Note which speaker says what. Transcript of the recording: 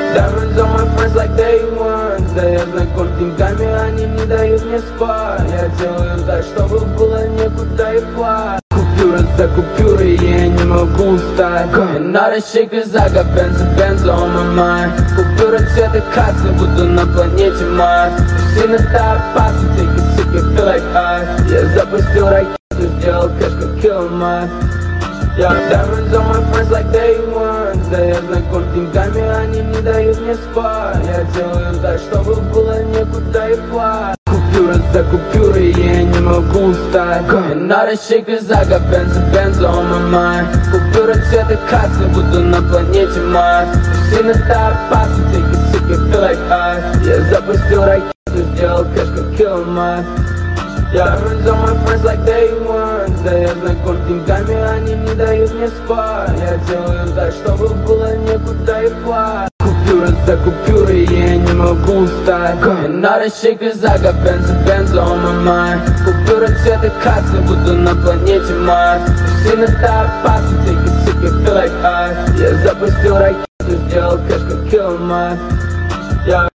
Speaker 1: Diamonds on my friends like day one. Я знаком с деньгами, они не дают мне спать. Я делаю так, чтобы было некуда и платить. Купюра за купюрой, я не могу устать. Not a shake, cause I got Benz on my mind. Купюра цвета красный, буду на планете Марс. Сильно так опасно, take it sick, I feel like ice. Я запустил ракету, сделал кэш, как Elon Musk. Diamonds on my friends like day one. Я знаком с деньгами, они не дают мне спать. Я делаю так, чтобы было некуда и платить. Купюра за купюрой, я не могу устать. Not a shake, cause I got Benz on my mind. Купюра цвета красный, буду на планете Марс. Сильно так опасно, take it sick, I feel like ice. Я запустил ракету, сделал кэш, как Elon Musk. Diamonds on my friends like day one. Я знаком с деньгами, они не дают мне спать. Я делаю так, чтобы было некуда и платить. Купюра за купюрой, я не могу устать. Not a shake, cause I got Benz on my mind. Купюра цвета красный, буду на планете Марс. Сильно так опасно, take it sick, I feel like ice. Я запустил ракету, сделал кэш, как Elon Musk.